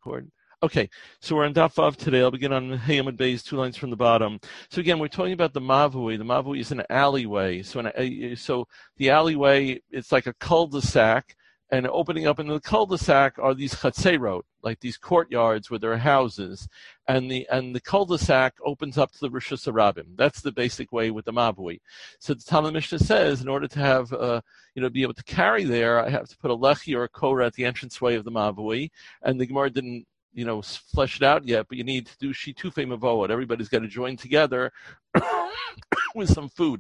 record. Okay, so we're on Daf Vav today. I'll begin on Hayamad Bay's 2 lines from the bottom. So again, we're talking about the Mavui. The Mavui is an alleyway. So the alleyway, it's like a cul-de-sac, and opening up into the cul-de-sac are these chatzerot, like these courtyards where there are houses, and the cul-de-sac opens up to the Rishus Harabim. That's the basic way with the Mavui. So the Talmud Mishnah says, in order to have be able to carry there, I have to put a lechi or a korah at the entranceway of the Mavui, and the Gemara didn't flesh it out yet, but you need to do shitufei mavoot. Everybody's got to join together with some food.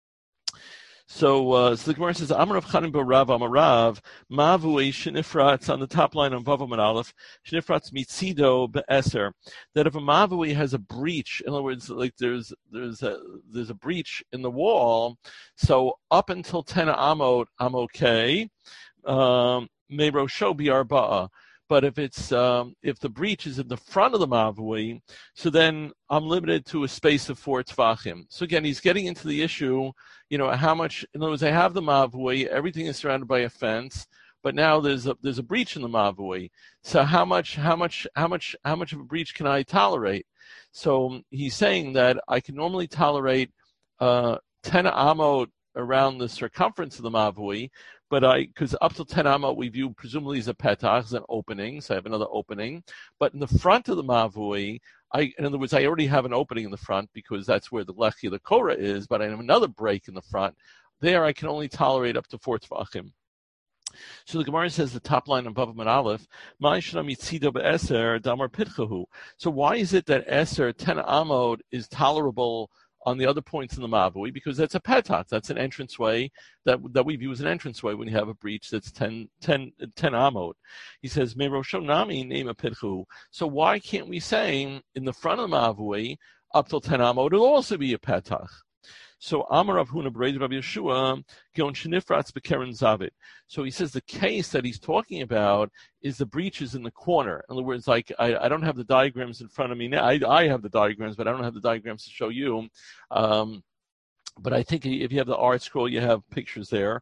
So the Gemara says, Amar Rav Chanan bar Rav Amar Rav, Mavui shenifratz, on the top line on Vav Amud Aleph, shenifratz mitzido be'eser, that if a Mavui has a breach, in other words, like there's a breach in the wall, so up until 10 amot, I'm okay, meirosho bi'arba'a. But if the breach is in the front of the Mavui, so then I'm limited to a space of 4 tfachim. So again, he's getting into the issue, how much, in other words, I have the Mavui, everything is surrounded by a fence, but now there's a breach in the Mavui. So how much of a breach can I tolerate? So he's saying that I can normally tolerate 10 amot around the circumference of the Mavui, but because up to 10 amot we view presumably as a petach, as an opening, so I have another opening. But in the front of the Mavui, in other words, I already have an opening in the front because that's where the lechi, the korah is, but I have another break in the front. There I can only tolerate up to 4 tvachim. So the Gemara says the top line of Vav Amud Aleph, Ma'ishna mitzido be'eser damar pitchahu. So why is it that eser, 10 amot, is tolerable on the other points in the Mavui? Because that's a petach, that's an entranceway that we view as an entranceway when you have a breach that's 10 amot. He says, Meirosho nami nema pitchu. So why can't we say in the front of the Mavui up till 10 amot it'll also be a petach? So Amar Rav Huna b'Reid Rav Yeshua Gon Shenifratz B'Keren Zavit. So he says the case that he's talking about is the breaches in the corner. In other words, like I don't have the diagrams in front of me now. I have the diagrams, but I don't have the diagrams to show you. But I think if you have the art scroll, you have pictures there.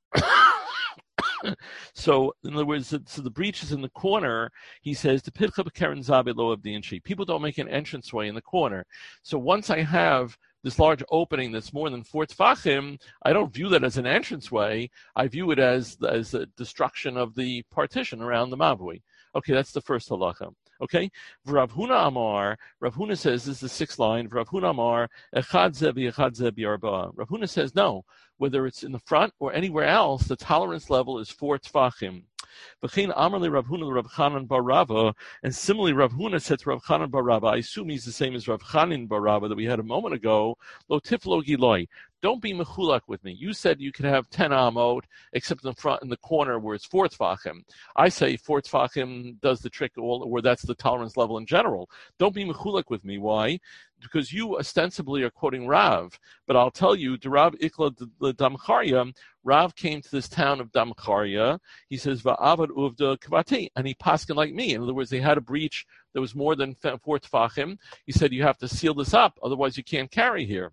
So, in other words, so the breach is in the corner. He says, "The pitcha b'Keren Zavit lo avdinchi." People don't make an entranceway in the corner. So once I have this large opening that's more than 4 tfachim, I don't view that as an entranceway. I view it as a destruction of the partition around the Mavui. Okay, that's the first halacha. Okay, Rav Huna Amar, Rav Huna says, this is the 6th line, Rav Huna Amar, Echad Zebi Arba. Rav Huna says, no, whether it's in the front or anywhere else, the tolerance level is 4 tfachim. V'chein Amarli Rav Huna Rav Chanan bar Rava, and similarly Rav Huna said to Rav Chanan bar Rava, I assume he's the same as Rav Chanan bar Rava that we had a moment ago, Lo tiflo giloi. Don't be mechulak with me. You said you could have 10 amot, except in the front, in the corner where it's 4 tfachim. I say 4 tfachim does the trick, where that's the tolerance level in general. Don't be mechulak with me. Why? Because you ostensibly are quoting Rav, but I'll tell you, Rav Ikla Damcharya, Rav came to this town of Damcharya. He says, Va'avad uvda kavati, and he paskin like me. In other words, they had a breach that was more than 4 tfachim. He said, you have to seal this up, otherwise you can't carry here.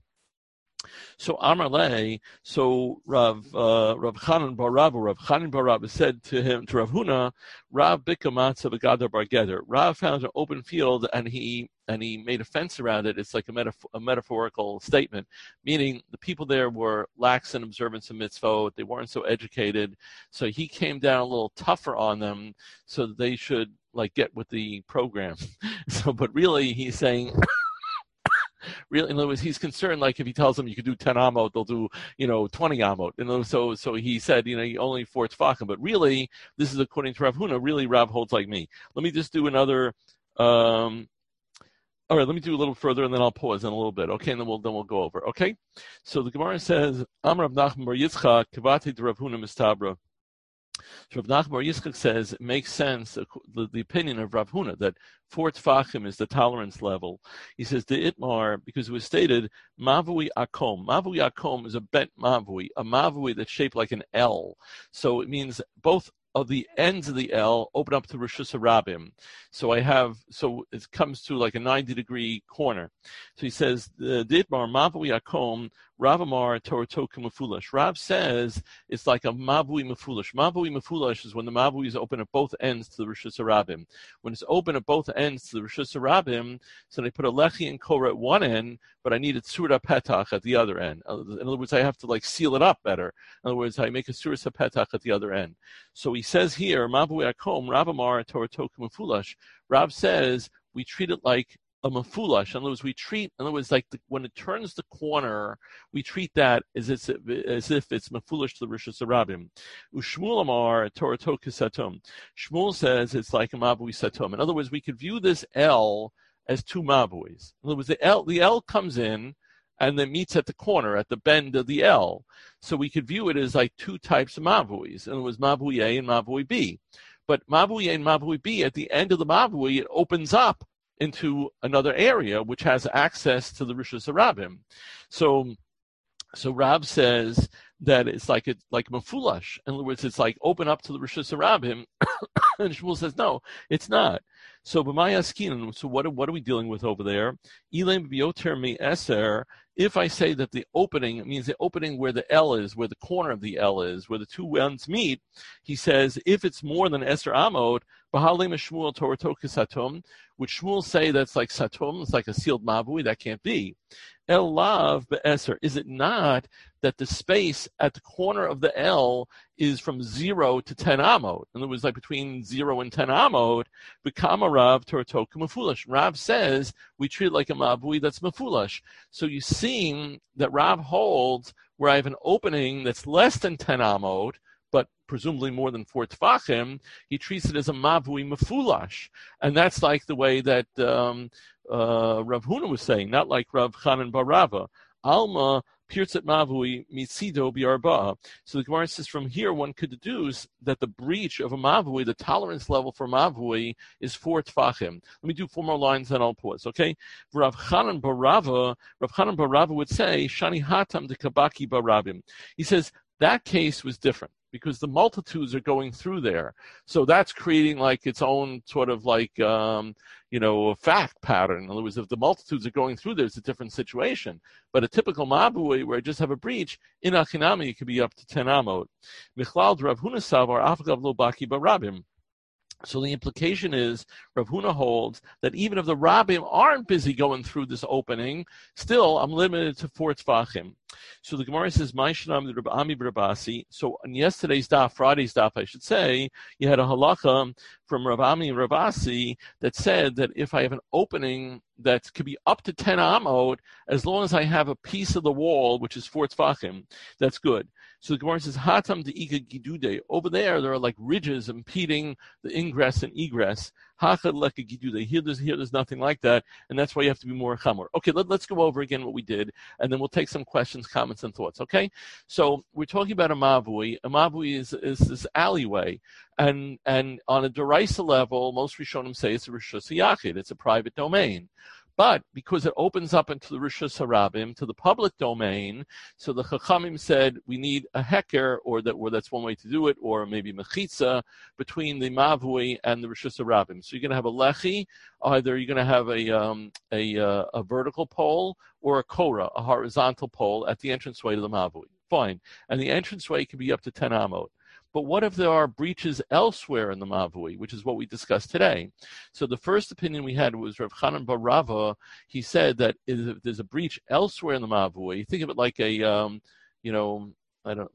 So Amar Le, so Rav Chanan bar Rava said to Rav Huna, Rav bikamatza v'gadar bar geder. Rav found an open field and he made a fence around it. It's like a metaphorical statement, meaning the people there were lax in observance of mitzvot. They weren't so educated, so he came down a little tougher on them, so that they should get with the program. So, but really, he's saying. Really, in other words, he's concerned. Like if he tells them you could do 10 amot, they'll do 20 amot. And so he said only 4 tfachim. But really, this is according to Rav Huna. Really, Rav holds like me. Let me just do another. All right, let me do a little further, and then I'll pause in a little bit. Okay, and then we'll go over. Okay, so the Gemara says, Amar Rav Nachman bar Yitzchak kavati de Rav Huna mistabra. So Rav Nachman bar Yitzchak says it makes sense, the opinion of Rav Huna, that 4 tfachim is the tolerance level. He says the Itmar, because it was stated Mavui Akom. Mavui Akom is a bent Mavui, a Mavui that's shaped like an L. So it means both of the ends of the L open up to Rishus Harabim. So it comes to like a 90-degree corner. So he says the Itmar Mavui Akom Rav Amar Toroto K'Mefulash. Rav says it's like a Mavui Mefulash. Mavui Mefulash is when the Mavui is open at both ends to the Rishus Harabim. When it's open at both ends to the Rishus Harabim, so they put a Lechi and Korah at one end, but I need a Surah Petach at the other end. In other words, I have to seal it up better. In other words, I make a Surah Petach at the other end. So he says here, Mavui Akom, Rav Amar Toroto K'Mefulash. Rav says we treat it like a mafulash. In other words, when it turns the corner, we treat that as if it's mafulash to the Rishus Harabim. Ushmuel Amar Torah Satum. Shmuel says it's like a mavui satum. In other words, we could view this L as two mavuis. In other words, the L comes in and then meets at the corner, at the bend of the L. So we could view it as like two types of mavuis. In other words, mavui A and mavui B. But mavui A and mavui B, at the end of the mavui, it opens up into another area which has access to the Rishus Harabim. So Rab says that it's like mafulash. In other words, it's like open up to the Rishus Harabim, and Shmuel says no, it's not. So b'maya askinan. So what are we dealing with over there? Ilem b'yoter mi eser. If I say that the opening, it means the opening where the L is, where the corner of the L is, where the two ends meet, he says if it's more than Eser Amod, B'halem Shmuel Torato Satum, would Shmuel say that's like Satum, it's like a sealed Mavui? That can't be. El Lav Be'eser. Is it not that the space at the corner of the L is from 0 to 10 Amod? In other words, like between 0 and 10 Amod, B'kama Rav Torato Mafulash. Rav says we treat it like a Mavui that's Mafulash. So you see that Rav holds where I have an opening that's less than 10 Amod, but presumably more than 4 Tfachim, he treats it as a Mavui Mafulash. And that's like the way that Rav Huna was saying, not like Rav Chanan bar Rava. Alma Pirtzat Mavui Mitzido Biarba. So the Gemara says from here one could deduce that the breach of a Mavui, the tolerance level for Mavui, is 4 Tfachim. Let me do 4 more lines, then I'll pause, okay? Rav Chanan bar Rava would say, Shani Hatam de Kabaki Barabim. He says that case was different, because the multitudes are going through there. So that's creating like its own sort of a fact pattern. In other words, if the multitudes are going through there, it's a different situation. But a typical mabui where I just have a breach, in Achinami, it could be up to 10 amot. Michlal Rav Huna Savar Afgav Lo Baki Barabim. So the implication is Rav Huna holds that even if the Rabbim aren't busy going through this opening, still I'm limited to 4 Tfachim. So the Gemara says, Ma'ishanam Reb Ami Brabasi. So on yesterday's daf, Friday's daf, I should say, you had a halacha from Reb Ami and Rabasi that said that if I have an opening that could be up to 10 amot, as long as I have a piece of the wall, which is 4 Tfachim, that's good. So the Gemara says, Hatam de'ika gidude. Over there are like ridges impeding the ingress and egress. Hachad leka gidude. Here there's nothing like that, and that's why you have to be more chamor. Okay, let's go over again what we did, and then we'll take some questions, comments, and thoughts, okay? So we're talking about a mavui. A mavui is this alleyway, and on a deraisa level, most Rishonim say it's a Rishus Yachid. It's a private domain. But because it opens up into the Rishus Harabim, to the public domain, so the Chachamim said we need a heker, or that's one way to do it, or maybe mechitza between the Mavui and the Rishus Harabim. So you're going to have a lechi, either you're going to have a vertical pole or a korah, a horizontal pole at the entranceway to the Mavui. Fine. And the entranceway can be up to 10 amot. But what if there are breaches elsewhere in the Mavui, which is what we discussed today? So the first opinion we had was Rav Chanan bar Rava. He said that if there's a breach elsewhere in the Mavui, think of it like in other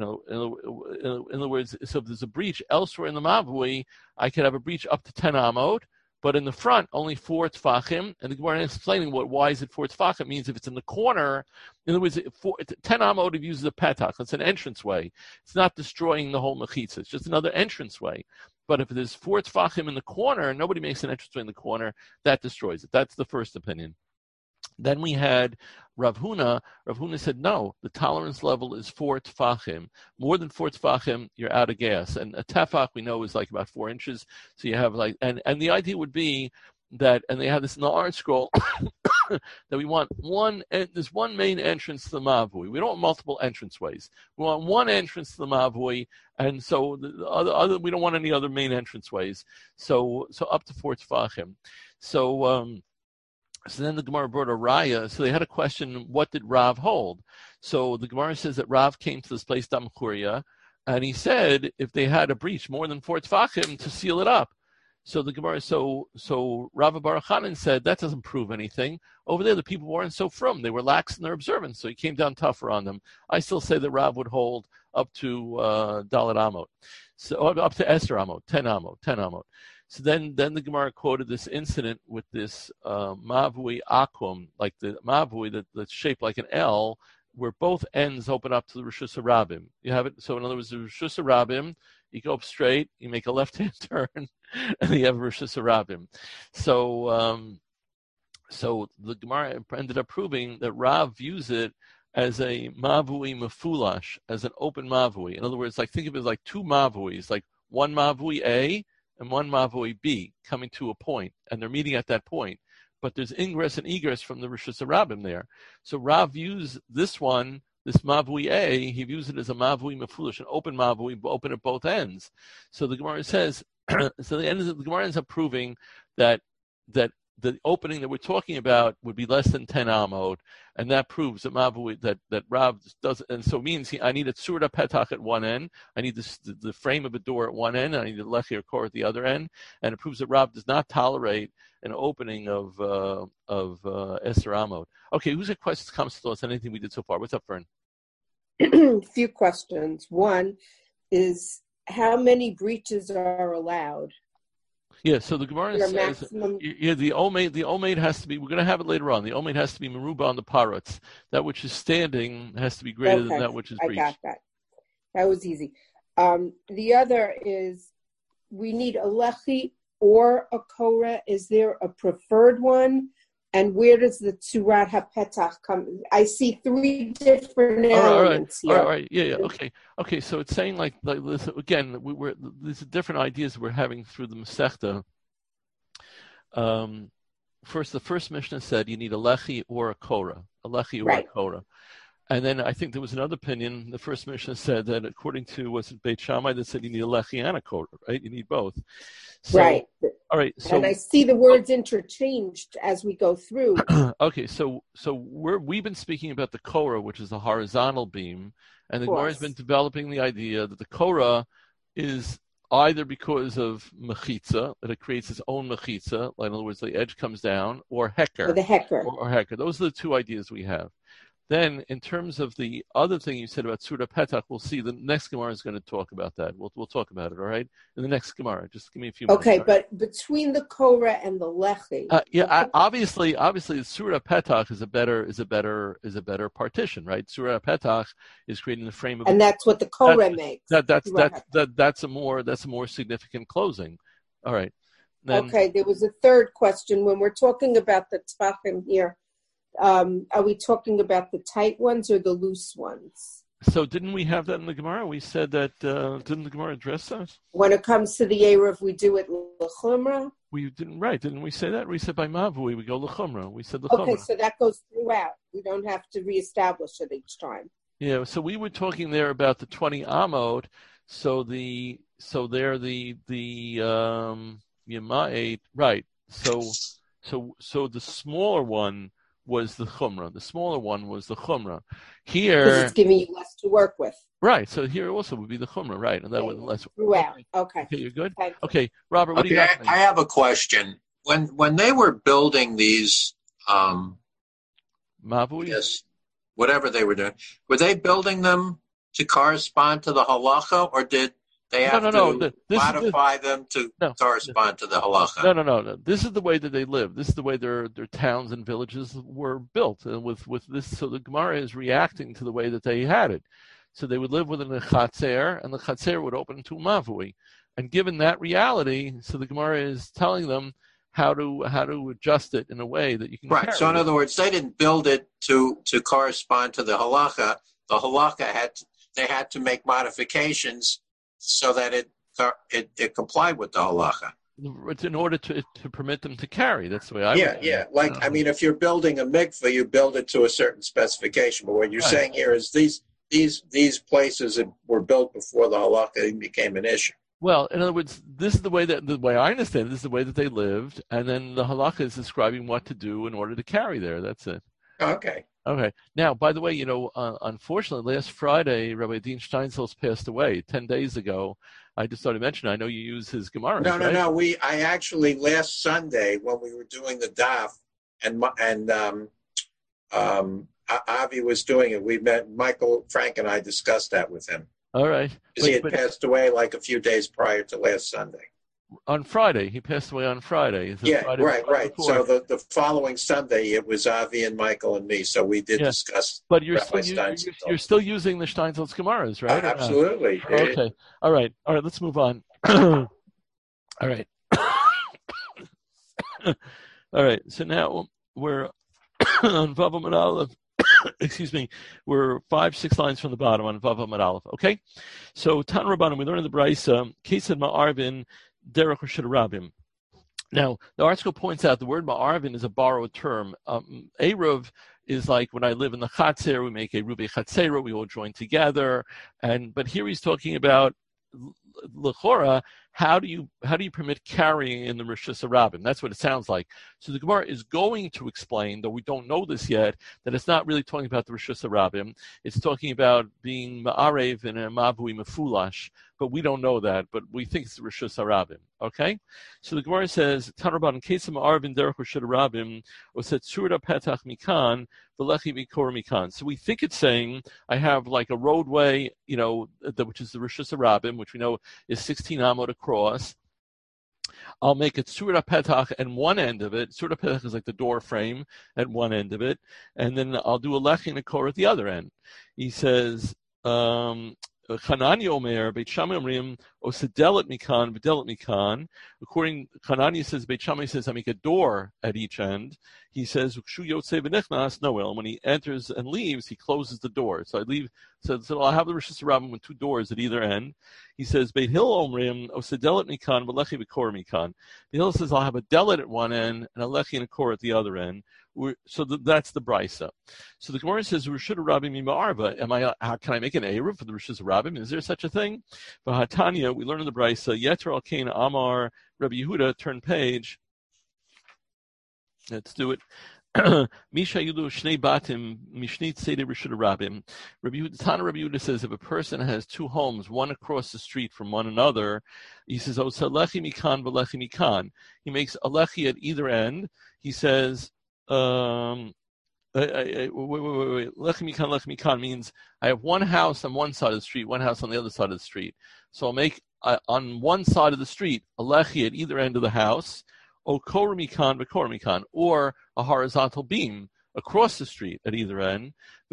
words, so if there's a breach elsewhere in the Mavui, I could have a breach up to 10 amot, but in the front, only 4 tfachim. And the Gemara is explaining why is it 4 tfachim? It means if it's in the corner, in other words, 10 amot uses a petach. It's an entranceway. It's not destroying the whole mechitza. It's just another entranceway. But if there's 4 tfachim in the corner, nobody makes an entranceway in the corner, that destroys it. That's the first opinion. Then we had Rav Huna. Rav Huna said, no, the tolerance level is 4 tfachim. More than 4 tfachim, you're out of gas. And a tefach, we know, is like about 4 inches. So you have and the idea would be that, and they have this in the art scroll, that we want there's one main entrance to the Mavui. We don't want multiple entranceways. We want one entrance to the Mavui, and so the other we don't want any other main entranceways. So up to 4 tfachim. So then the Gemara brought a raya. So they had a question, what did Rav hold? So the Gemara says that Rav came to this place, Dam Churia, and he said if they had a breach more than 4 tefachim to seal it up. So the Gemara, so Rav Baruch Hanan said that doesn't prove anything. Over there, the people weren't so frum; they were lax in their observance, so he came down tougher on them. I still say that Rav would hold up to Dalet Amot, so up to Esther Amot, 10 Amot. So then the Gemara quoted this incident with this Mavui Akum, like the Mavui that's shaped like an L, where both ends open up to the Rishus Harabim. You have it. So in other words, the Rishus Harabim, you go up straight, you make a left-hand turn, and you have Rishus Harabim. So the Gemara ended up proving that Rav views it as a Mavui Mefulash, as an open Mavui. In other words, like think of it like two Mavuis, like one Mavui A and one Mavui B coming to a point, and they're meeting at that point. But there's ingress and egress from the Rishus Harabim there. So Rav views this one, this Mavui A, he views it as a Mavui Mefulish, an open Mavui, open at both ends. So the Gemara says, the Gemara ends up proving that the opening that we're talking about would be less than 10 amot, and that proves that Mavui, that Rav does, and so it means I need a tzura petach at one end, I need the frame of a door at one end, and I need a lechi or core at the other end, and it proves that Rav does not tolerate an opening of Esther Amot. Okay, who's got questions, comments, thoughts on anything we did so far? What's up, Fern? A few questions. One is, how many breaches are allowed? Yeah, so the Gemara says, maximum... the Omeid has to be, we're going to have it later on, the Omeid has to be Meruba on the Parutz. That which is standing has to be greater than that which is breached. I got that. That was easy. The other is, we need a Lechi or a Korah. Is there a preferred one? And where does the Tzurat HaPetach come? I see 3 different elements here. All right. Yeah. Okay. So it's saying like this, again, these are different ideas we're having through the Masechta. First, the first Mishnah said you need a Lechi or a Korah. A Korah. And then I think there was another opinion. The first Mishnah said that according to, was it Beit Shammai, that said you need a Lechi and a Korah, right? You need both. So, right. All right. So, and I see the words interchanged as we go through. Okay. So we've been speaking about the Korah, which is the horizontal beam, and the Gemara has been developing the idea that the Korah is either because of mechitza, that it creates its own mechitza, like in other words, the edge comes down, or heker. Or the heker. Or heker. Those are the 2 ideas we have. Then, in terms of the other thing you said about Tzura Petach, we'll see. The next Gemara is going to talk about that. We'll talk about it, all right? In the next Gemara. Just give me a few minutes. Okay, but between the Korah and the Lechi. Obviously, the Tzura Petach is a better partition, right? Tzura Petach is creating the frame of, and that's what the Korah makes. That's a more significant closing. All right. Then, okay, there was a third question when we're talking about the Tvachim here. Are we talking about the tight ones or the loose ones? So didn't we have that in the Gemara? We said that, didn't the Gemara address that? When it comes to the Erev, we do it l'chumra? We didn't, right. Didn't we say that? We said by Mavui, we go l'chumra. We said l'chumra. Okay, so that goes throughout. We don't have to reestablish it each time. Yeah, so we were talking there about the 20 amot. So they're the Yema'et, right. So the smaller one was the chumrah. The smaller one was the chumrah. Here, because it's giving you less to work with. Right. So here also would be the chumrah, right? And that would less. Throughout. Okay, you're good. Thank you. Okay, Robert, what do you got? I have a question. When they were building these, Mavui? Yes, whatever they were doing, were they building them to correspond to the halacha, or did they have to modify them to correspond to the halacha? No. This is the way that they live. This is the way their towns and villages were built. And with this, so the Gemara is reacting to the way that they had it. So they would live within a chatzer, and the chatzer would open into a mavui. And given that reality, so the Gemara is telling them how to adjust it in a way that you can right. So in other words, they didn't build it to correspond to the halacha. The halacha they had to make modifications so that it complied with the halacha. It's in order to permit them to carry. That's the way I would. Yeah. Like, I mean, if you're building a mikveh, you build it to a certain specification. But what you're saying here is these places that were built before the halacha became an issue. Well, in other words, this is the way I understand it, this is the way that they lived, and then the halakha is describing what to do in order to carry there. That's it. Okay. Okay. Now, by the way, unfortunately, last Friday, Rabbi Dean Steinsaltz passed away 10 days ago. I just started mentioning, I know you use his Gemara. No. I actually, last Sunday, when we were doing the daf, and Avi was doing it, we met, Michael Frank and I discussed that with him. All right. Because he had passed away like a few days prior to last Sunday. On Friday. He passed away on Friday. Yeah, Friday right. So the following Sunday, it was Avi and Michael and me. So we did discuss. But you're still using the Steinsaltz Gemaras, right? Absolutely. Okay. All right. Let's move on. All right. All right. So now we're on Vav Amud Aleph. Excuse me, we're 5-6 lines from the bottom on Vav Amud Aleph. Okay, so Tan Rabbanim, we learn in the Brisa, Kesed Ma'arvin Derech Reshut Rabim. Now, the article points out the word Ma'arvin is a borrowed term. Eruv is like when I live in the Chatzer, we make a Rubi Chatzera, we all join together. But here he's talking about L'chora, how do you permit carrying in the Reshus Harabim? That's what it sounds like. So the Gemara is going to explain, though we don't know this yet, that it's not really talking about the Reshus Harabim. It's talking about being Ma'arev and a Mavui Mefulash, but we don't know that, but we think it's the Reshus Harabim. Okay? So the Gemara says, Tanraban, in case of Ma'arvin Derech Reshut Harabim, or said Surda Petach Mikan, V'lechi Mikor Mikan. So we think it's saying, I have like a roadway, which is the Reshus Harabim, which we know is 16 amot across. I'll make it Surah Petach at one end of it. Surah Petach is like the door frame at one end of it. And then I'll do a Lechi and a Kor at the other end. He says, Chanani Omer, Beit Shammai Omrim, Osedelet Mikan, Videlet Mikan. According, Chanani says, Beit Shammai says, I make a door at each end. He says, Ukshu Yotzei V'nechnas, Noel. When he enters and leaves, he closes the door. So I leave, so I'll have the Reshus Harabim with two doors at either end. He says, Beit Hillel Omrim, Osedelet Mikan, V'lechi V'kor Mikan. Beit Hillel says, I'll have a delet at one end and a lechi and a kor at the other end. So that's the brisa. So the Gemara says, Reshut Harabim Mima'arva. How can I make an Eruv for the Reshus Harabim? Is there such a thing? V'hatanya, we learn in the brisa, Yeter al-Kain Amar, Rabbi Yehuda, turn page. Let's do it. Misha Yudu Shnei Batim Mishnit Seder Reshut Harabim. Rabbi Yehuda says if a person has two homes, one across the street from one another, he says, Osa lechi mikan v'lechi mikan. He makes a lechi at either end. He says, wait. Lechi mikan means I have one house on one side of the street, one house on the other side of the street. So I'll make on one side of the street a lechi at either end of the house, or kor mikan v'kor mikan, or a horizontal beam across the street at either end,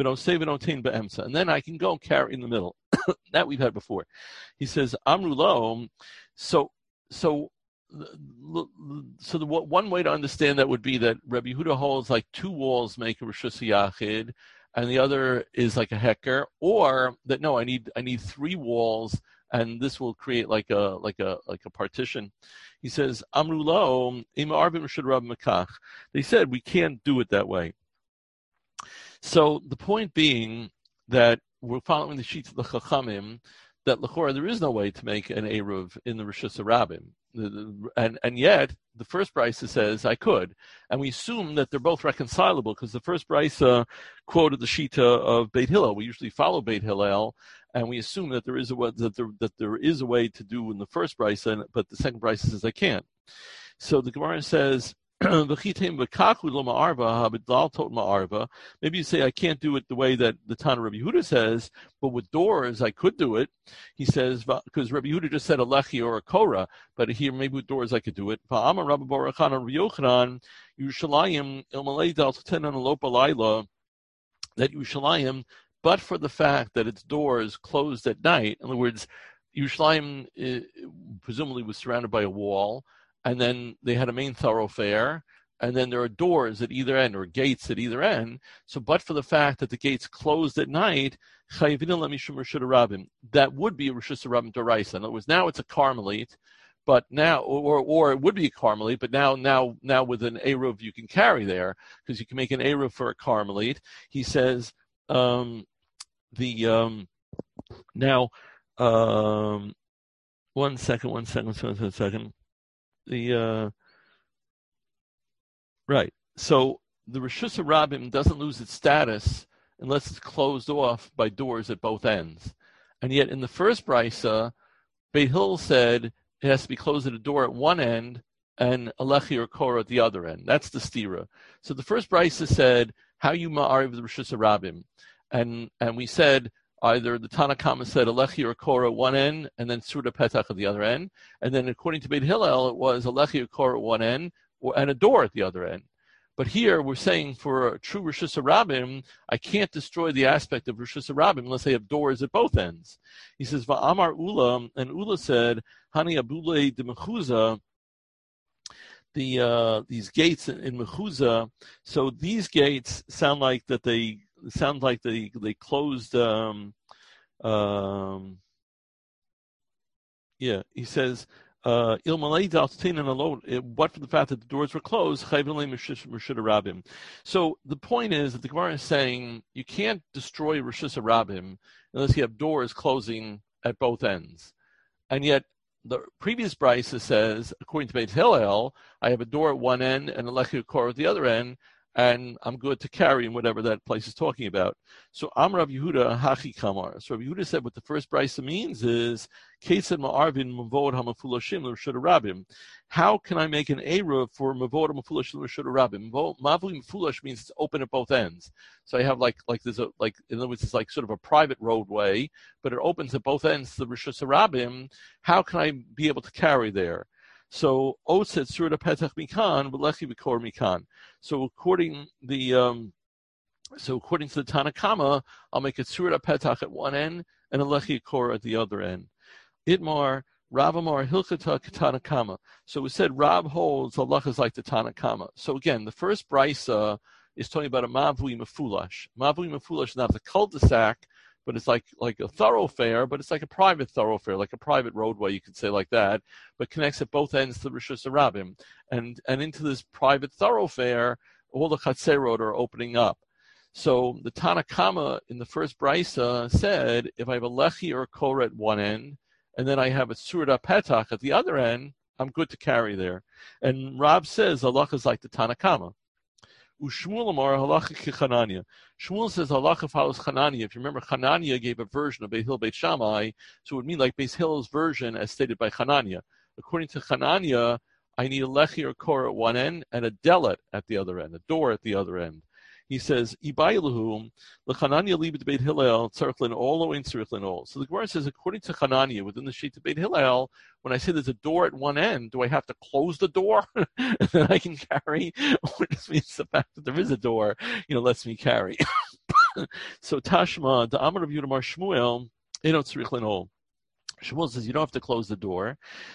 and then I can go carry in the middle. That we've had before. He says, Amru lo. So the one way to understand that would be that Rabbi Yehuda holds like two walls make a Reshus Yachid, and the other is like a heker, or that no, I need three walls, and this will create like a partition. He says, Amru lo, ima arbim Reshut Harabim mekach. They said we can't do it that way. So the point being that we're following the sheets of the Chachamim, that l'chora there is no way to make an Eruv in the Reshus Harabim. And yet, the first brisa says I could. And we assume that they're both reconcilable because the first brisa quoted the Shita of Beit Hillel. We usually follow Beit Hillel, and we assume that there is a way to do in the first brisa, but the second brisa says I can't. So the Gemara says, maybe you say I can't do it the way that the Tana Rabbi Yehuda says, but with doors I could do it. He says because Rabbi Yehuda just said a lechi or a korah, but here maybe with doors I could do it. That Yerushalayim, but for the fact that its doors closed at night, in other words, Yerushalayim presumably was surrounded by a wall. And then they had a main thoroughfare, and then there are doors at either end, or gates at either end. So, but for the fact that the gates closed at night, that would be a Reshus Harabim D'oraisa. In other words, now it's a Carmelite, but now, or it would be a Carmelite, but now with an Eruv you can carry there, because you can make an Eruv for a Carmelite. He says, One second. The right. So the Rishus Harabim doesn't lose its status unless it's closed off by doors at both ends. And yet in the first brisa, Beit Hillel said it has to be closed at a door at one end and a lechi or korah at the other end. That's the stira. So the first brisa said, how you ma'ariv the Rishus Harabim? And we said, either the Tanakama said a lechi or korah at one end and then surah petach at the other end. And then according to Beit Hillel, it was a lechi or korah at one end and a door at the other end. But here we're saying for a true Rishus Harabim, I can't destroy the aspect of Rishus Harabim unless I have doors at both ends. He says, Va'amar Ula, and Ula said, Hani Abule de Mechuzah, these gates in Mechuzah. So these gates sound like they closed. He says. What for the fact that the doors were closed? So the point is that the Gemara is saying you can't destroy Rishus Harabim unless you have doors closing at both ends. And yet the previous brisa says, according to Beit Hillel, I have a door at one end and a lechi korah at the other end, and I'm good to carry in whatever that place is talking about. So Amar Rav Yehuda Hachi Kamar. So Rav Yehuda said what the first brisa means is Ketzad Ma'arvin Mavod HaMafulashim L'Reshut Harabim. How can I make an eruv for Mavod HaMafulashim L'Reshut Harabim? Mavui Mafulash means it's open at both ends. So I have like there's in other words it's like sort of a private roadway, but it opens at both ends to the Reshut Harabim. How can I be able to carry there? So Otzet Surah Petach Mikan, V'lechi V'kor Mikan. So according to the Tanakama, I'll make a Surah Petach at one end and a lechi kor at the other end. Itmar Rav Amar Hilchata Tanakama. So we said Rav holds Allah is like the Tanakama. So again, the first brisa is talking about a Mavui Mefulash. Mavui Mefulash is not the cul-de-sac, but it's like a thoroughfare, but it's like a private thoroughfare, like a private roadway, you could say like that, but connects at both ends to the Rishus Harabim. And into this private thoroughfare, all the Chatzerot are opening up. So the Tanakama in the first brisa said, if I have a lechi or a korah at one end, and then I have a surah petach at the other end, I'm good to carry there. And Rab says, halacha is like the Tanakama. Ushmuel Amar halacha kichananya. Shmuel says halacha follows Chananya. If you remember, Chananya gave a version of Beit Hillel Beit Shammai, so it would mean like Beit Hillel's version as stated by Chananya. According to Chananya, I need a lechi or korah at one end and a delet at the other end, a door at the other end. He says, Ibailahu, L'Chananya libet Beit Hillel, tzarich olo ein tzarich lenol. So the Gemara says, according to Chananya, within the sheet of Beit Hillel, when I say there's a door at one end, do I have to close the door and then I can carry? Or just means the fact that there is a door, lets me carry. So Tashma, the Amar of Yudamar Shmuel, eno tzarich lenol. Shmuel says, you don't have to close the door.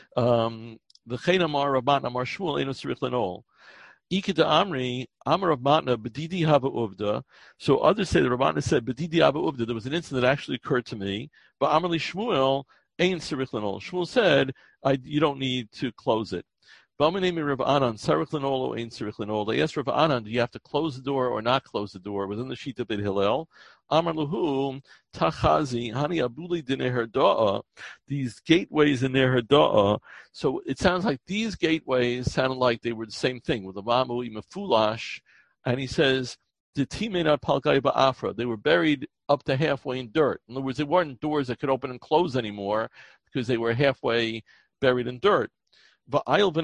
The Chen Amar Rabban Amar Shmuel, eno tzarich lenol. Ikeda Amri, Amar of Matna, Bedidi Hava Uvda. So others say that Rabbanah said, Bedidi Hava Uvda. There was an incident that actually occurred to me. But Amarli Shmuel, Ein Sarich Lenol. Shmuel said, you don't need to close it. Balmanemi Rav Anan, Sarich Lenol, Ein Sarich Lenol. They asked Rav Anan, do you have to close the door or not close the door within the sheet of Beit Hillel? Amar Luhu, Tachazi, Hani Abuli Dineh Da'a. These gateways in their Da'a. So it sounds like these gateways sounded like they were the same thing with the Mamui Mefulash. And he says, the Timena Palgai Ba'afra. They were buried up to halfway in dirt. In other words, they weren't doors that could open and close anymore because they were halfway buried in dirt. And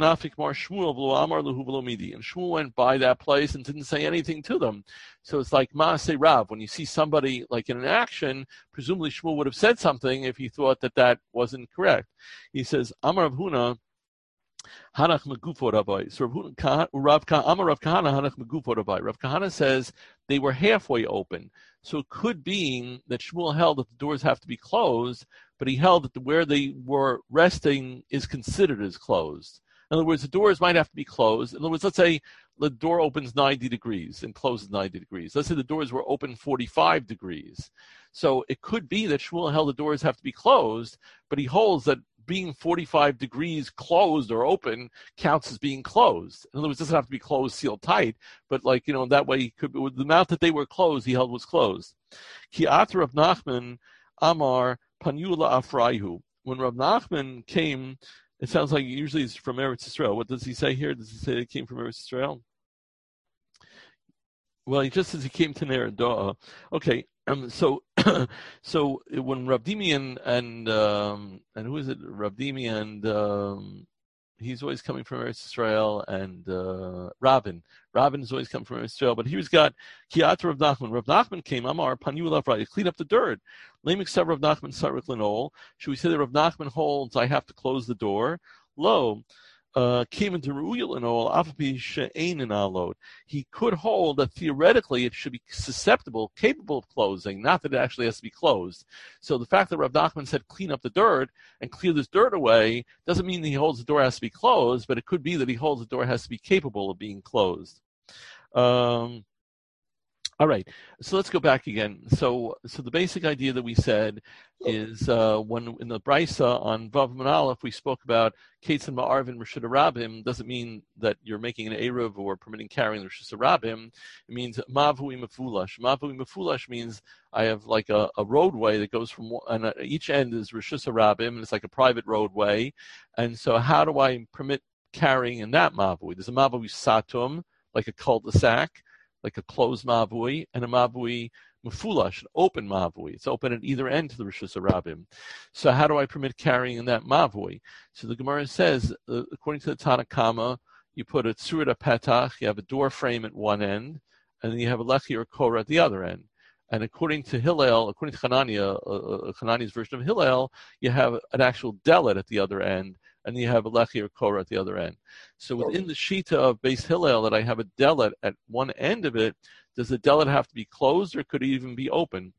Shmuel went by that place and didn't say anything to them. So it's like Maaseh Rav. When you see somebody like in an action, presumably Shmuel would have said something if he thought that wasn't correct. He says, Amar Rav Huna, Hanach Megufo Rabbi. So Rav Kahana Hanach Megufo Rabbi. Rav Kahana says they were halfway open. So it could be that Shmuel held that the doors have to be closed, but he held that where they were resting is considered as closed. In other words, the doors might have to be closed. In other words, let's say the door opens 90 degrees and closes 90 degrees. Let's say the doors were open 45 degrees. So it could be that Shmuel held the doors have to be closed, but he holds that being 45 degrees closed or open counts as being closed. In other words, it doesn't have to be closed, sealed tight, but that way he could, the amount that they were closed, he held was closed. Ki Atar of Nachman, Amar, Panula Afraihu. when Rav Nachman came, it sounds like usually it's from Eretz Yisrael. What does he say here? Does he say it came from Eretz Yisrael? Well, he just says he came to Ner Doa. Okay, so so when Rav Dimi and who is it? Rav Dimi and he's always coming from Eretz Yisrael, and Rabin is always coming from Eretz Yisrael. But here's got Kiat Rav Nachman. Rav Nachman came. Amar Panu Lavra. Clean up the dirt. Lamik Sav Rav Nachman Sarik Lenol. Should we say that Rav Nachman holds? I have to close the door. Lo. Came into Ru'il and all, he could hold that theoretically it should be susceptible, capable of closing, not that it actually has to be closed. So the fact that Rav Nachman said clean up the dirt and clear this dirt away doesn't mean that he holds the door has to be closed, but it could be that he holds the door has to be capable of being closed. All right, so let's go back again. So the basic idea that we said is when in the Brisa on Vav Manalef we spoke about Kates and Ma'arvin Reshut Rabim doesn't mean that you're making an Eruv or permitting carrying the Reshut Rabim. It means Mavui Mefulash. Mavui Mefulash means I have like a roadway that goes from and each end is Reshut Rabim, and it's like a private roadway. And so how do I permit carrying in that Mavui? There's a Mavui Satum, like a cul-de-sac, like a closed mavui, and a mavui mefulash, an open mavui. It's open at either end to the Rishus Harabim. So how do I permit carrying in that mavui? So the Gemara says, according to the Tanakama, you put a tzurat petach, you have a door frame at one end, and then you have a lechi or korah at the other end. And according to Hillel, according to Hananiah's version of Hillel, you have an actual delet at the other end, and you have a lechi or korah at the other end. So within the shita of Beis Hillel that I have a delet at one end of it, does the delet have to be closed or could it even be open?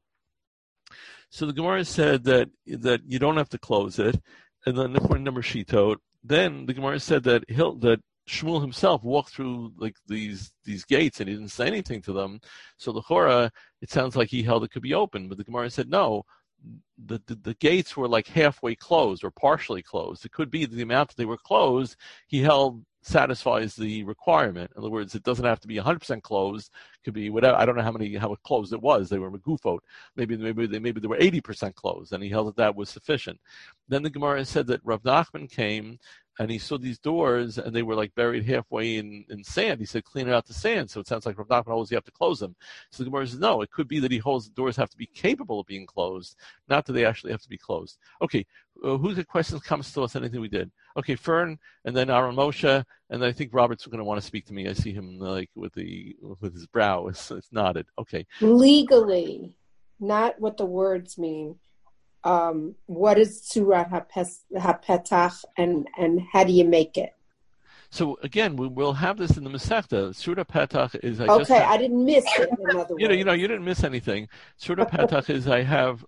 So the Gemara said that you don't have to close it, and then according to number shitot, then the Gemara said that Shmuel himself walked through like these gates and he didn't say anything to them. So the Chora, it sounds like he held it could be open, but the Gemara said no. The gates were like halfway closed or partially closed. It could be that the amount that they were closed, he held satisfies the requirement. In other words, it doesn't have to be 100% closed. It could be whatever. I don't know how closed it was. They were megufot. Maybe they were 80% closed, and he held that was sufficient. Then the Gemara said that Rav Nachman came and he saw these doors and they were like buried halfway in sand. He said, clean it out the sand. So it sounds like Rav Nachman holds you have to close them. So the Gemara says, no, it could be that he holds the doors have to be capable of being closed, not that they actually have to be closed. Okay, who's got questions, comments to us, anything we did? Okay, Fern, and then Aaron Moshe, and I think Robert's going to want to speak to me. I see him like with his brow, it's nodded. Okay. Legally, not what the words mean. What is Tzurat HaPetach and how do you make it? So again, we'll have this in the Masechta. Tzurat HaPetach is I didn't miss it. In other words, you didn't miss anything. Tzurat HaPetach is I have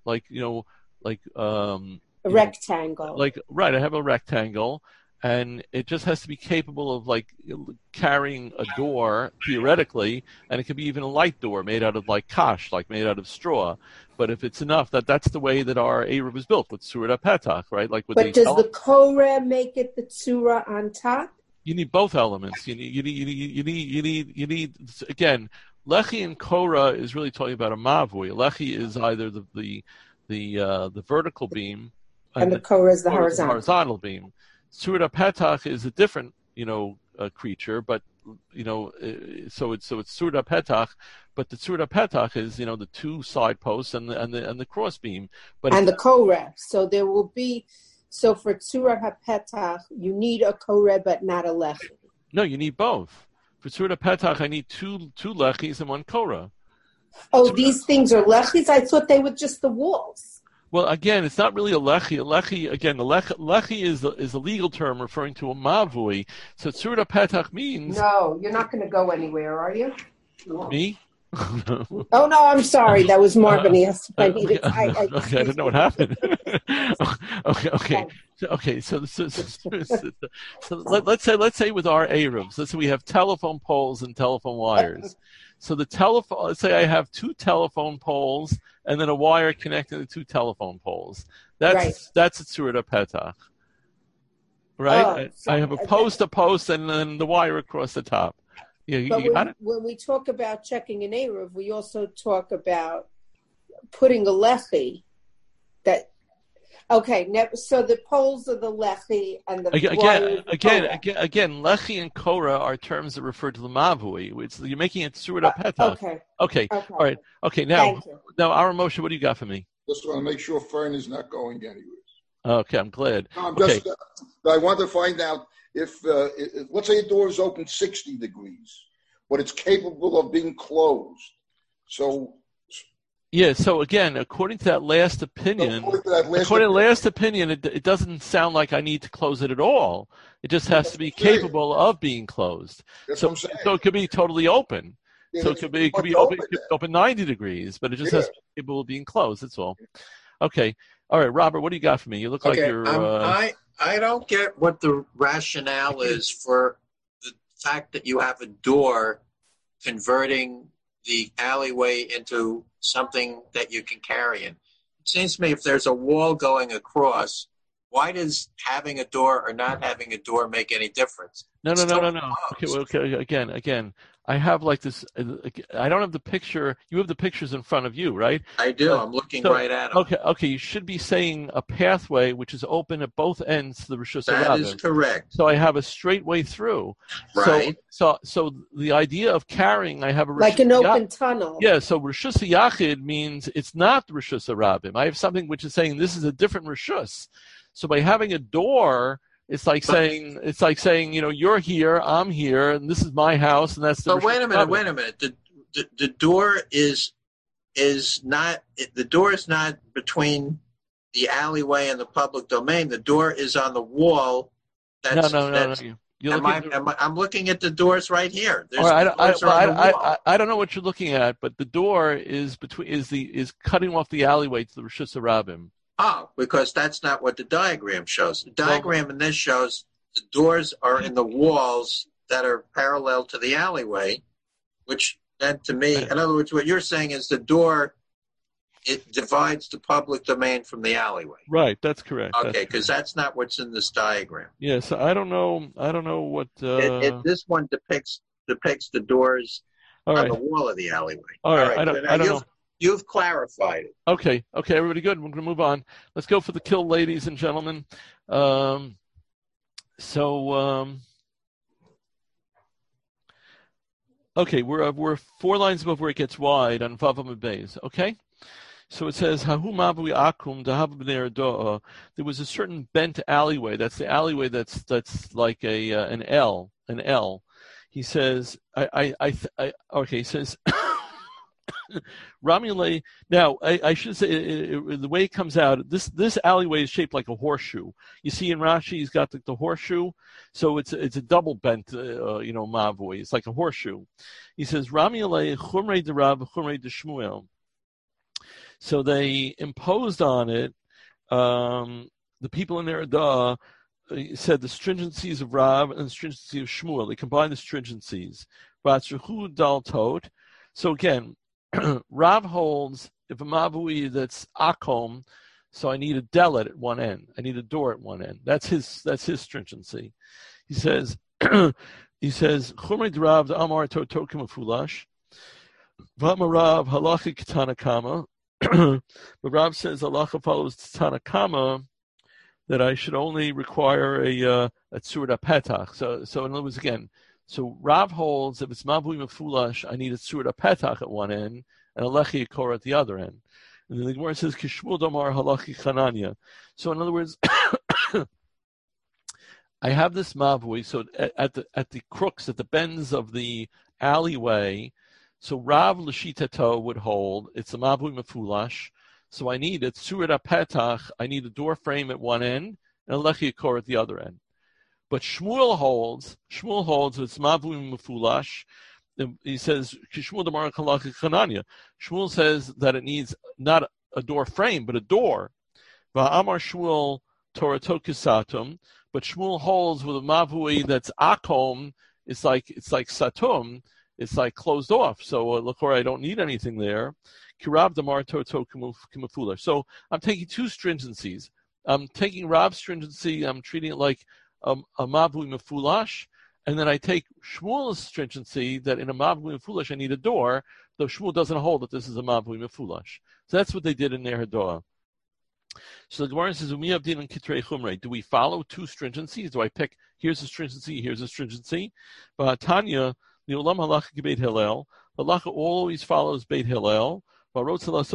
a rectangle. I have a rectangle, and it just has to be capable of carrying a door theoretically, and it could be even a light door made out of kash, made out of straw. But if it's enough, that's the way that our Eruv is built with Tzurat HaPetach, right? But does the Korah make it the Tzura on top? You need both elements. You need again. Lechi and Korah is really talking about a mavui. Lechi is either the vertical beam, and the Korah is the horizontal beam. Tzurat HaPetach is a different, creature, but so it's Tzurat HaPetach, but the Tzurat HaPetach is the two side posts and the cross beam, and the Korah. So there will be. So for Tzurat HaPetach, you need a Korah, but not a lechi. No, you need both. For Tzurat HaPetach, I need two lechis and one Korah. Oh, these things are lechis? I thought they were just the walls. Well, again, it's not really a lechi. A lechi, again, the lechi is a legal term referring to a mavui. So Tzurat HaPetach means... No, you're not going to go anywhere, are you? No. Me? Oh, no, I'm sorry. That was Marvin. Yes, I didn't know what happened. Okay. So let's say with our Arabs, let's say we have telephone poles and telephone wires. So the telephone, let's say I have two telephone poles and then a wire connecting the two telephone poles. That's a Tzurat HaPetach. Right? I have a post, and then the wire across the top. Yeah, when we talk about checking an Eruv, we also talk about putting a lechi. Okay, so the poles are the lechi and the Again, wire is the lechi and kora are terms that refer to the mavui. You're making it surat petach. Okay. Okay. Okay. All right. Okay. Thank you. Now, our Moshe, what do you got for me? Just want to make sure Fern is not going anywhere. Okay, I'm glad. No, Okay. I want to find out if let's say a door is open 60 degrees, but it's capable of being closed. So. Yeah, so again, according to that last opinion, it doesn't sound like I need to close it at all. It just has to be capable of being closed. So it could be totally open. Yeah, so it could be open 90 degrees, but it just has to be capable of being closed. That's all. Okay. All right, Robert, what do you got for me? You look like you're... I don't get what the rationale is for the fact that you have a door converting the alleyway into something that you can carry in. It seems to me if there's a wall going across, why does having a door or not having a door make any difference? No. Okay. Again. I have like this. I don't have the picture. You have the pictures in front of you, right? I do. I'm looking right at them. Okay. You should be saying a pathway which is open at both ends to the Rishus Harabim. That is correct. So I have a straight way through. Right. So the idea of carrying, I have a like an open tunnel. Yeah. So Rishus Yachid means it's not the Rishus Harabim. I have something which is saying this is a different Rishus. So by having a door, it's like saying, you're here, I'm here, and this is my house, and that's the. But wait a minute. The door is not between the alleyway and the public domain. The door is on the wall. No. I'm looking at the doors right here. I don't know what you're looking at, but the door is cutting off the alleyway to the Rishus Harabim. Oh, because that's not what the diagram shows. The diagram in this shows the doors are in the walls that are parallel to the alleyway, which then to me, in other words, what you're saying is the door, it divides the public domain from the alleyway. Right, that's correct. Okay, because that's not what's in this diagram. Yeah, so I don't know what... this one depicts the doors on the wall of the alleyway. All right. I don't know. You've clarified it. Okay, everybody good. We're going to move on. Let's go for the kill, ladies and gentlemen. Okay, we're 4 lines above where it gets wide on Vavam and Beis. Okay? So it says, Hahu Mavui Akum Dahav B'nei Doa. There was a certain bent alleyway. That's the alleyway that's like an L. He says, he says... Ramule. Now, I should say the way it comes out. This alleyway is shaped like a horseshoe. You see in Rashi, he's got the horseshoe, so it's a double bent, mavoi. It's like a horseshoe. He says Ramule chumrei derav chumrei de Shmuel. So they imposed on it. The people in there said the stringencies of Rav and the stringency of Shmuel. They combined the stringencies. Batzruchu dal tot. So again. Rav holds if a mavui that's akom, so I need a delet at one end. I need a door at one end. That's his stringency. He says chumrei d'Rav amar to tokim afulash v'amarav halacha k'tanakama. But Rav says halacha follows Tanakama that I should only require a tzurah petach. So in other words, again. So Rav holds if it's mavui mefulash, I need a tzurah petach at one end and a lechi kor at the other end. And then the Gemara says kishmul damar halachi chananya. So in other words, I have this mavui. So at the crooks, at the bends of the alleyway, so Rav l'shitato would hold it's a mavui mefulash. So I need a tzurah petach. I need a door frame at one end and a lechi kor at the other end. But Shmuel holds it's mavui mefulash. He says Shmuel demar halacha chananya. Shmuel says that it needs not a door frame but a door. Va'amar Shmuel Torato kisatum. But Shmuel holds with a mavui that's akom. It's like satum. It's like closed off. So l'chora I don't need anything there. Kirab demar Torato kimafulash. So I'm taking 2 stringencies. I'm taking Rab's stringency. I'm treating it like a mavui mefulash, and then I take Shmuel's stringency that in a mavui mefulash I need a door, though Shmuel doesn't hold that this is a mavui mefulash. So that's what they did in their Hadoah. So the Gemara says, "Umi abdin and kitrei chumrei." Do we follow two stringencies? Do I pick? Here's a stringency. Here's a stringency. But Tanya, the Olam halacha Beit Hillel. Halacha always follows Beit Hillel. But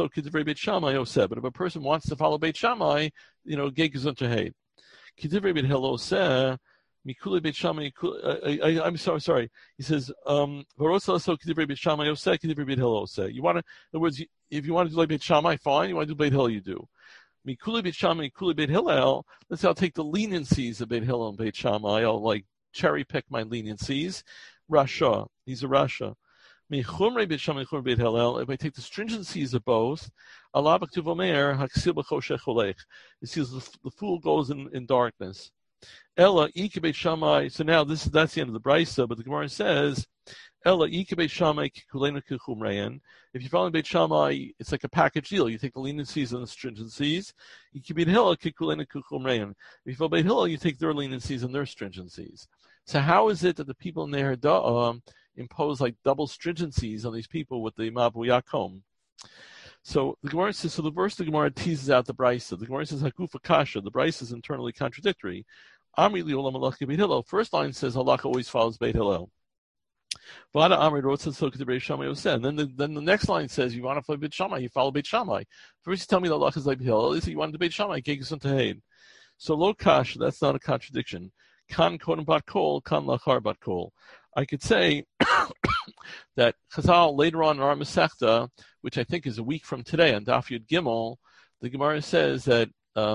if a person wants to follow Beit Shammai, geg is unto hate. Kidivrei Beit Hillel said, "Mikule Beit Shammai." I'm sorry. He says, "Kidivrei Beit Shammai Yoseh, Kidivrei Beit Hillel Yoseh." You want to, in other words, if you want to do like Beit Shammai, fine. You want to do Beit Hillel, you do. Mikule Beit Shammai, Mikule Beit Hillel. Let's say I'll take the leniencies of Beit Hillel and Beit Shammai. I'll like cherry pick my leniencies. Rasha, he's a Rasha. Mechumrei Beit Shammai, Mechumrei Beit Hillel. If I take the stringencies of both, Allah b'ktuv omer haksil b'choshech olech. It says the fool goes in darkness. Ella Ike Beit Shammai. So now that's the end of the brisa, but the Gemara says, Ella Ike Beit Shammai kikulenu kichumrein. If you follow Beit Shammai, it's like a package deal. You take the leniencies and the stringencies. Ike Beit Hillel kikulenu kichumrein. If you follow Beit Hillel, you take their leniencies and their stringencies. So how is it that the people in their impose like double stringencies on these people with the Mabu Yakom? So the Gemara says, the verse the Gemara teases out the brisa. The Gemara says Hakufa Kasha. The brisa is internally contradictory. Amri li olam halacha Beit Hillel. First line says halacha always follows Beit Hillel. Vada Amri wrote says so Beit Shammai Yoseh. And then the next line says you want to follow Beit Shammai, you follow Beit Shammai. First you tell me the halacha is like Beit Hillel. You say you want to do Beit Shammai, Gegis unto Hain. So lo Kasha, that's not a contradiction. Kan kodem bat kol, kan lachar bat kol. I could say that Chazal later on in our Masechta, which I think is a week from today on Daf Yud Gimel, the Gemara says that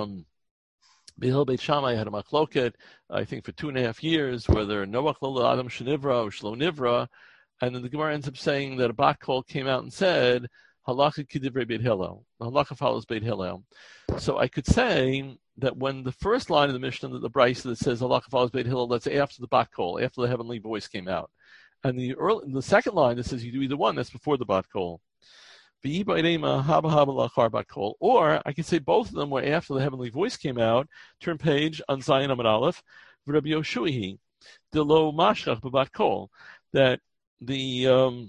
Behil Beit Shammai had a machloket, I think for 2.5 years, whether Noach lo Adam Shenivra or Shlo Nivra, and then the Gemara ends up saying that a bat kol came out and said, Halacha kidivrei Beit Hillel. Halacha follows Beit Hillel. So I could say that when the first line of the Mishnah, the brisa that says Halacha follows Beit Hillel, that's after the bat kol, after the heavenly voice came out. And the second line that says you do either one, that's before the bat kol. Or I could say both of them were after the heavenly voice came out. Turn page on Zion Amud Aleph. Rabbi Yoshuahi, the lo mashchach b'bat kol, that the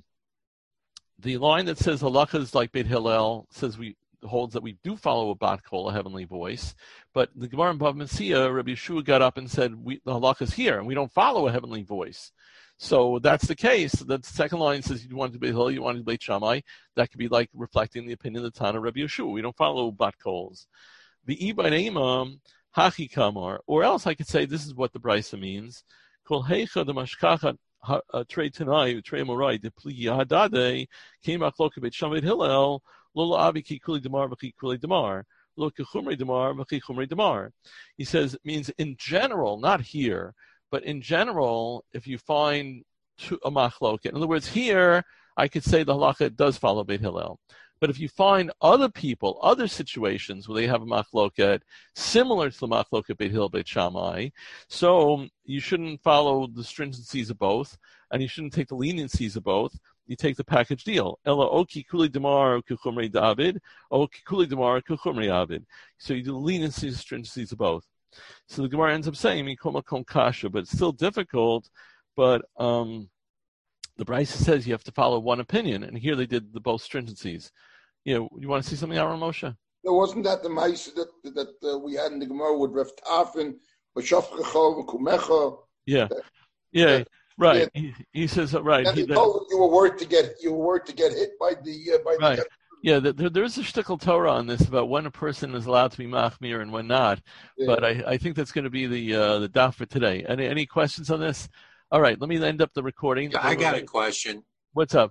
line that says halacha is like Beit Hillel holds that we do follow a bat kol, a heavenly voice, but the Gemara in Bava Metzia, Rabbi Yeshua got up and said the halacha is here and we don't follow a heavenly voice. So that's the case. The second line says you want to be Beit Hillel, you want to be Beit Shammai. That could be like reflecting the opinion of the Tana Rabbi Yeshua. We don't follow bat kols. The ibn imam hachi kamar, or else I could say this is what the brisa means. Kol heicha de mashkachat trei tanai trei morai de pli hadade came achloka Beit Shammai Hillel lo abi ki kuli demar v'ki kuli demar lo kechumrei demar v'ki chumrei demar. He says it means in general, not here. But in general, if you find a machloket, in other words, here I could say the halacha does follow Beit Hillel. But if you find other people, other situations where they have a machloket similar to the machloket Beit Hillel, Beit Shammai, so you shouldn't follow the stringencies of both, and you shouldn't take the leniencies of both. You take the package deal. Ella oki kuli demar kuchumrei David, oki kuli demar kuchumrei David. So you do the leniencies, stringencies of both. So the Gemara ends up saying "Mikol kasha," but it's still difficult. But the Brisa says you have to follow one opinion, and here they did the both stringencies. You want to see something, Aaron Moshe? No, wasn't that the mice that we had in the Gemara with Rav Tafin, B'Shafchecha, V'Kumecha? Yeah, right. Yeah. He says right. And he told you were worth to get hit by the right. The Yeah, there's a shtickle Torah on this about when a person is allowed to be machmir and when not. Yeah. But I think that's going to be the daf for today. Any questions on this? All right, let me end up the recording. I got a question. What's up?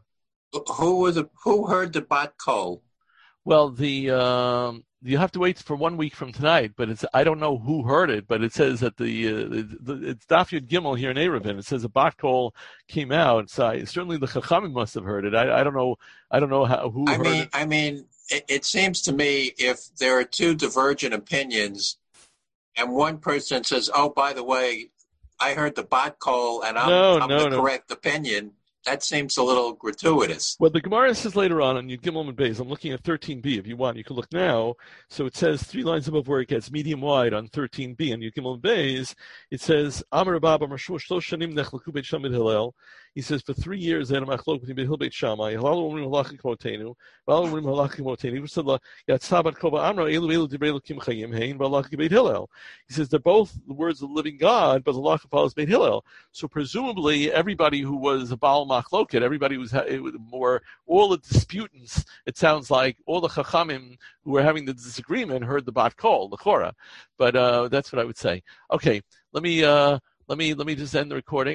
Who heard the bat kol? Well, you have to wait for 1 week from tonight, but I don't know who heard it, but it says that it's Daf Yud Gimel here in Erevin. It says a bat kol came out. So certainly the Chachamim must have heard it. I don't know who heard it. I mean, it seems to me if there are two divergent opinions, and one person says, "Oh, by the way, I heard the bat kol, and I'm the correct opinion." That seems a little gratuitous. Well, the Gemara says later on Yud Gimel and Beis, I'm looking at 13b. If you want, you can look now. So it says 3 lines above where it gets medium wide on 13b and Yud Gimel and Beis. It says Amar Rabba Amar Shmuel Shlosh Shanim Nechlaku Beit Shammai Hillel. He says for 3 years in Machlok between Beit Hillel Beit Shammai, Halal Omrim Halacha Kmotenu, Halal Omrim Halacha Kmotenu, V'Sadla Yatzabat Kova Amro Elu Elu Divrei Elokim Chayim Hein V'Halacha Beit Hillel. He says they're both the words of the living God, but the halacha follows Beit Hillel. So presumably everybody who was a Baal Machloket, everybody was more all the disputants. It sounds like all the Chachamim who were having the disagreement heard the Bat Kol, the Chora. But that's what I would say. Okay, let me just end the recording.